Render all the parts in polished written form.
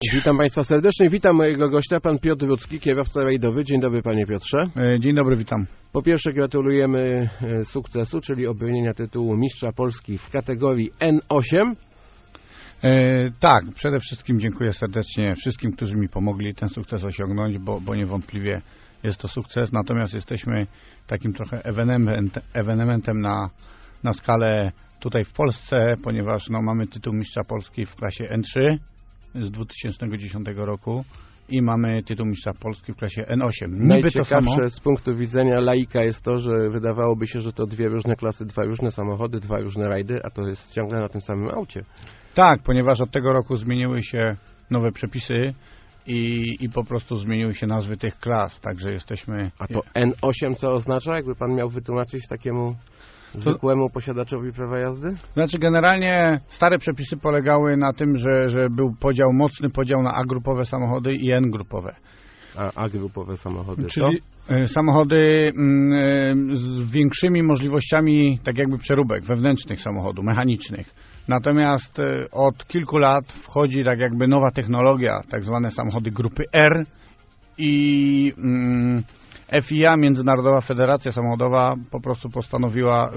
Witam Państwa serdecznie. Witam mojego gościa, pan Piotr Rudzki, kierowca rajdowy. Dzień dobry, panie Piotrze. Dzień dobry, witam. Po pierwsze gratulujemy sukcesu, czyli obronienia tytułu mistrza Polski w kategorii N8. Tak, przede wszystkim dziękuję serdecznie wszystkim, którzy mi pomogli ten sukces osiągnąć, bo niewątpliwie jest to sukces. Natomiast jesteśmy takim trochę ewenementem na skalę tutaj w Polsce, ponieważ mamy tytuł mistrza Polski w klasie N3 z 2010 roku i mamy tytuł mistrza Polski w klasie N8. Najciekawsze z punktu widzenia laika jest to, że wydawałoby się, że to dwie różne klasy, dwa różne samochody, dwa różne rajdy, a to jest ciągle na tym samym aucie. Tak, ponieważ od tego roku zmieniły się nowe przepisy i po prostu zmieniły się nazwy tych klas, także jesteśmy... A to N8 co oznacza? Jakby pan miał wytłumaczyć takiemu zwykłemu posiadaczowi prawa jazdy? Znaczy generalnie stare przepisy polegały na tym, że był mocny podział na A-grupowe samochody i N-grupowe. A A-grupowe samochody czyli samochody z większymi możliwościami tak jakby przeróbek wewnętrznych samochodów, mechanicznych. Natomiast od kilku lat wchodzi tak jakby nowa technologia, tak zwane samochody grupy R i FIA, Międzynarodowa Federacja Samochodowa, po prostu postanowiła,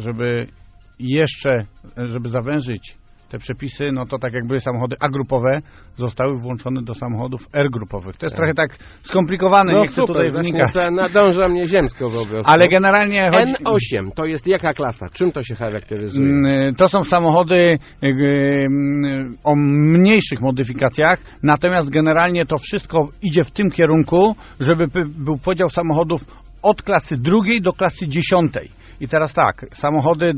żeby zawężyć te przepisy, no to tak jakby samochody A-grupowe zostały włączone do samochodów R-grupowych. To jest trochę tak skomplikowane, nie chcę tutaj wnikać. Nadąża mnie ziemsko wyobraź. Ale generalnie N8 to jest jaka klasa? Czym to się charakteryzuje? To są samochody o mniejszych modyfikacjach, natomiast generalnie to wszystko idzie w tym kierunku, żeby był podział samochodów od klasy drugiej do klasy 10. I teraz tak, samochody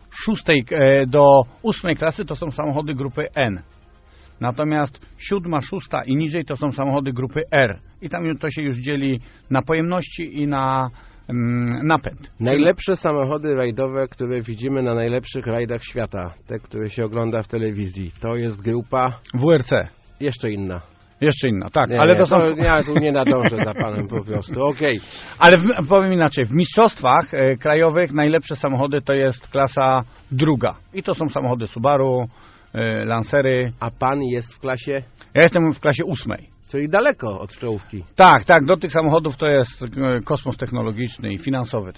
do 8 klasy to są samochody grupy N. Natomiast 7., 6. i niżej to są samochody grupy R. I tam to się już dzieli na pojemności i na napęd. Najlepsze samochody rajdowe, które widzimy na najlepszych rajdach świata, te, które się ogląda w telewizji, to jest grupa... WRC. Jeszcze inna. Jeszcze inna, tak. Ale to są... Ja tu nie nadążę za panem po prostu, okej. Ale powiem inaczej, w mistrzostwach krajowych najlepsze samochody to jest klasa druga. I to są samochody Subaru, Lancery. A pan jest w klasie? Ja jestem w klasie 8. Czyli daleko od czołówki. Tak, do tych samochodów to jest kosmos technologiczny i finansowy.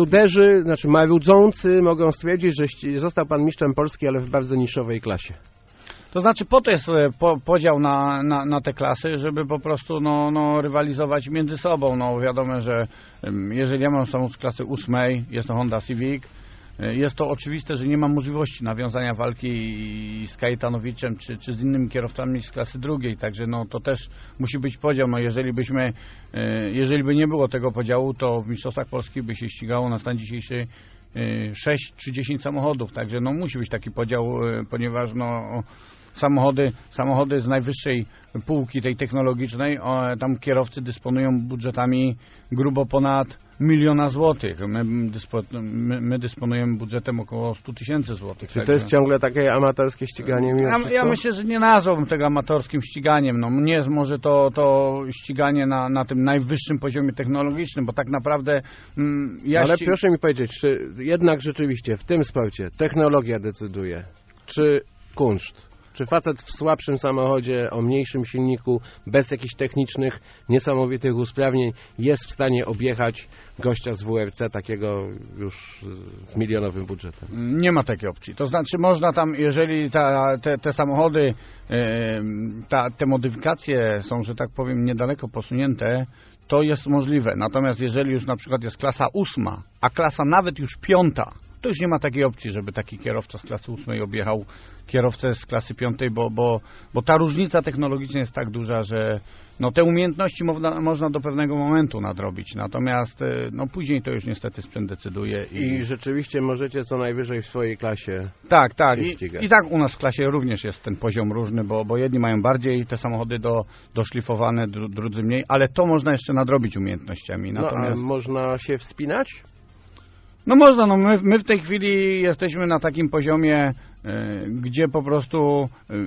Marudzący mogą stwierdzić, że został pan mistrzem Polski, ale w bardzo niszowej klasie. To znaczy po to jest podział na te klasy, żeby po prostu rywalizować między sobą. No wiadomo, że jeżeli ja mam samochód z klasy 8, jest to Honda Civic, jest to oczywiste, że nie mam możliwości nawiązania walki z Kajetanowiczem czy z innymi kierowcami z klasy drugiej, także to też musi być podział. Jeżeli by nie było tego podziału, to w Mistrzostwach Polski by się ścigało na stan dzisiejszy 6 czy 10 samochodów, także musi być taki podział, ponieważ samochody z najwyższej półki tej technologicznej, tam kierowcy dysponują budżetami grubo ponad 1 000 000 złotych. My dysponujemy budżetem około 100 000 złotych. Czy to jest ciągle takie amatorskie ściganie? Ja myślę, że nie nazwałbym tego amatorskim ściganiem. Nie jest może to ściganie na tym najwyższym poziomie technologicznym, bo tak naprawdę... Ale proszę mi powiedzieć, czy jednak rzeczywiście w tym sporcie technologia decyduje, czy kunszt? Czy facet w słabszym samochodzie, o mniejszym silniku, bez jakichś technicznych, niesamowitych usprawnień jest w stanie objechać gościa z WRC, takiego już z milionowym budżetem? Nie ma takiej opcji. To znaczy można tam, jeżeli te samochody, te modyfikacje są, że tak powiem, niedaleko posunięte, to jest możliwe. Natomiast jeżeli już na przykład jest klasa 8, a klasa nawet już 5, to już nie ma takiej opcji, żeby taki kierowca z klasy 8 objechał kierowcę z klasy 5, bo ta różnica technologiczna jest tak duża, że te umiejętności można do pewnego momentu nadrobić, natomiast później to już niestety sprzęt decyduje. I rzeczywiście możecie co najwyżej w swojej klasie Tak. ścigać. I tak u nas w klasie również jest ten poziom różny, bo jedni mają bardziej te samochody doszlifowane, drudzy mniej, ale to można jeszcze nadrobić umiejętnościami. Natomiast... a można się wspinać? Można, my w tej chwili jesteśmy na takim poziomie, gdzie po prostu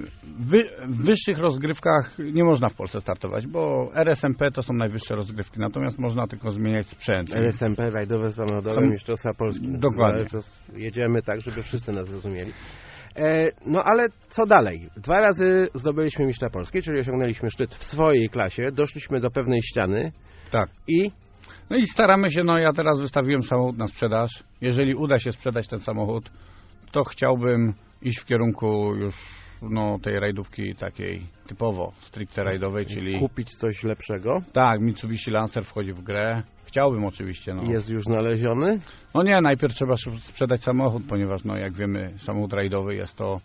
w wyższych rozgrywkach nie można w Polsce startować, bo RSMP to są najwyższe rozgrywki, natomiast można tylko zmieniać sprzęt. RSMP, rajdowe samochodowe Mistrzostwa Polski. Dokładnie. Jedziemy tak, żeby wszyscy nas zrozumieli. No ale co dalej? 2 razy zdobyliśmy mistrza Polski, czyli osiągnęliśmy szczyt w swojej klasie, doszliśmy do pewnej ściany. Tak. I? No i staramy się, no ja teraz wystawiłem samochód na sprzedaż. Jeżeli uda się sprzedać ten samochód, to chciałbym iść w kierunku już tej rajdówki takiej typowo, stricte rajdowej, czyli... Kupić coś lepszego? Tak, Mitsubishi Lancer wchodzi w grę. Chciałbym oczywiście. Jest już znaleziony? No nie, najpierw trzeba sprzedać samochód, ponieważ jak wiemy, samochód rajdowy jest to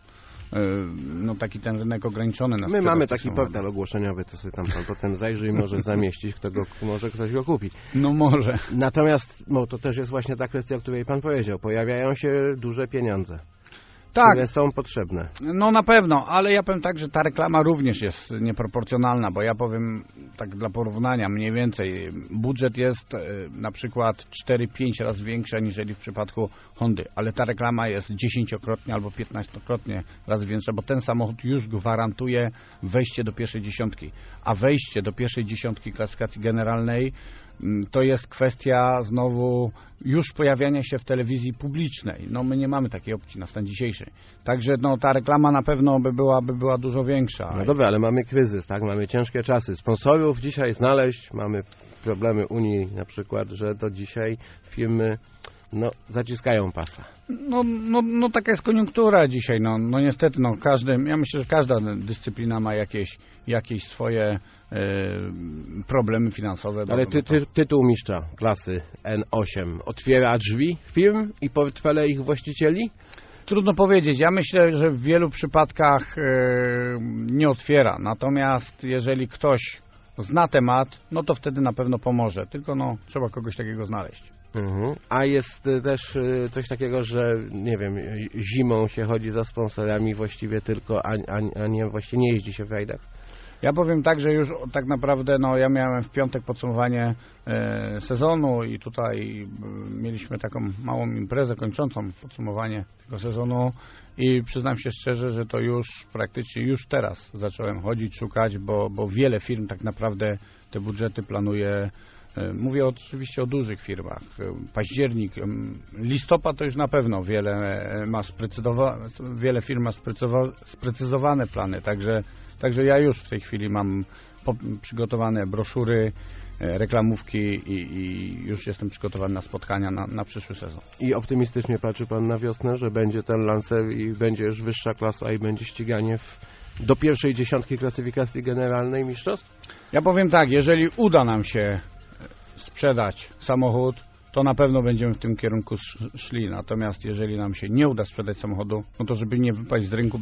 taki ten rynek ograniczony. My mamy taki portal ogłoszeniowy, to sobie tam pan potem zajrzy i może zamieścić, może ktoś go kupi. No może. Natomiast to też jest właśnie ta kwestia, o której pan powiedział. Pojawiają się duże pieniądze. Tak. Które są potrzebne. No na pewno, ale ja powiem tak, że ta reklama również jest nieproporcjonalna, bo ja powiem tak dla porównania, mniej więcej budżet jest na przykład 4-5 razy większy aniżeli w przypadku Hondy, ale ta reklama jest 10-krotnie albo 15-krotnie razy większa, bo ten samochód już gwarantuje wejście do pierwszej dziesiątki, a wejście do pierwszej dziesiątki klasyfikacji generalnej to jest kwestia znowu już pojawiania się w telewizji publicznej. My nie mamy takiej opcji na stan dzisiejszy. Także ta reklama na pewno by była dużo większa. No dobra, ale mamy kryzys, tak? Mamy ciężkie czasy. Sponsorów dzisiaj znaleźć, mamy problemy Unii na przykład, że do dzisiaj firmy zaciskają pasa. Taka jest koniunktura dzisiaj. Niestety, ja myślę, że każda dyscyplina ma jakieś swoje problemy finansowe. Ale tytuł mistrza klasy N8 otwiera drzwi firm i portfele ich właścicieli? Trudno powiedzieć. Ja myślę, że w wielu przypadkach nie otwiera. Natomiast jeżeli ktoś zna temat, to wtedy na pewno pomoże. Tylko trzeba kogoś takiego znaleźć. A jest też coś takiego, że nie wiem, zimą się chodzi za sponsorami właściwie tylko, a nie właściwie nie jeździ się w rajdach? Ja powiem tak, że już tak naprawdę ja miałem w piątek podsumowanie sezonu i tutaj mieliśmy taką małą imprezę kończącą podsumowanie tego sezonu i przyznam się szczerze, że to już praktycznie teraz zacząłem chodzić, szukać, bo wiele firm tak naprawdę te budżety planuje. Mówię oczywiście o dużych firmach. Październik, listopad to już na pewno wiele firm ma sprecyzowane plany, także ja już w tej chwili mam przygotowane broszury, reklamówki i już jestem przygotowany na spotkania na przyszły sezon. I optymistycznie patrzy pan na wiosnę, że będzie ten Lancer i będzie już wyższa klasa i będzie ściganie do pierwszej dziesiątki klasyfikacji generalnej mistrzostw? Ja powiem tak, jeżeli uda nam się sprzedać samochód, to na pewno będziemy w tym kierunku szli. Natomiast jeżeli nam się nie uda sprzedać samochodu, to żeby nie wypaść z rynku,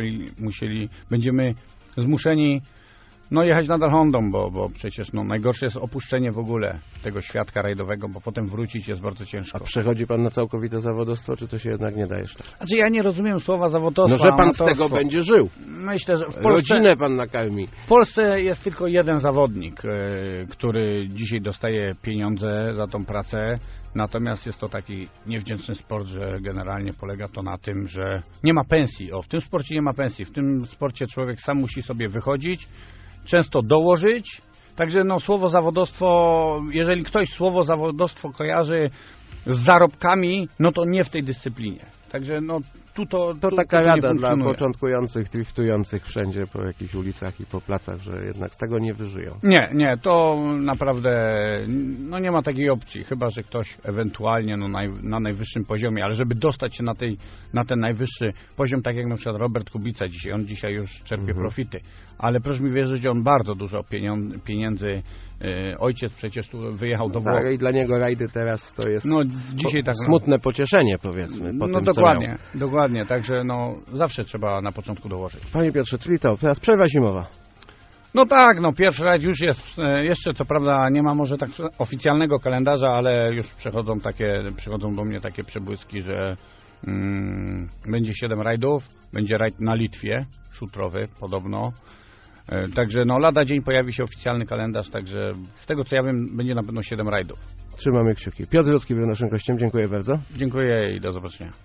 będziemy zmuszeni jechać nadal Hondą, bo przecież najgorsze jest opuszczenie w ogóle tego świadka rajdowego, bo potem wrócić jest bardzo ciężko. A przechodzi pan na całkowite zawodowstwo, czy to się jednak nie da jeszcze? Znaczy ja nie rozumiem słowa zawodowstwa. Że pan z tego będzie żył. Myślę, że w Polsce, rodzinę pan nakarmi. W Polsce jest tylko jeden zawodnik, który dzisiaj dostaje pieniądze za tą pracę. Natomiast jest to taki niewdzięczny sport, że generalnie polega to na tym, że nie ma pensji. W tym sporcie nie ma pensji. W tym sporcie człowiek sam musi sobie wychodzić, często dołożyć. Także słowo zawodowstwo, jeżeli ktoś słowo zawodowstwo kojarzy z zarobkami, to nie w tej dyscyplinie. Także to taka rada dla początkujących, driftujących wszędzie po jakichś ulicach i po placach, że jednak z tego nie wyżyją. Nie, to naprawdę nie ma takiej opcji, chyba że ktoś ewentualnie na najwyższym poziomie, ale żeby dostać się na ten najwyższy poziom, tak jak na przykład Robert Kubica dzisiaj, on dzisiaj już czerpie profity, ale proszę mi wierzyć, on bardzo dużo pieniędzy, ojciec przecież tu wyjechał do Włoch. Tak, i dla niego rajdy teraz to jest dzisiaj smutne pocieszenie, powiedzmy. Po tym, dokładnie, także zawsze trzeba na początku dołożyć. Panie Piotrze, czyli teraz przerwa zimowa. Pierwszy rajd już jest, jeszcze co prawda nie ma może tak oficjalnego kalendarza, ale już przychodzą do mnie takie przebłyski, że będzie 7 rajdów, będzie rajd na Litwie, szutrowy podobno. Także lada dzień pojawi się oficjalny kalendarz, także z tego co ja wiem będzie na pewno 7 rajdów. Trzymamy kciuki. Piotr Rudzki był naszym gościem, dziękuję bardzo. Dziękuję i do zobaczenia.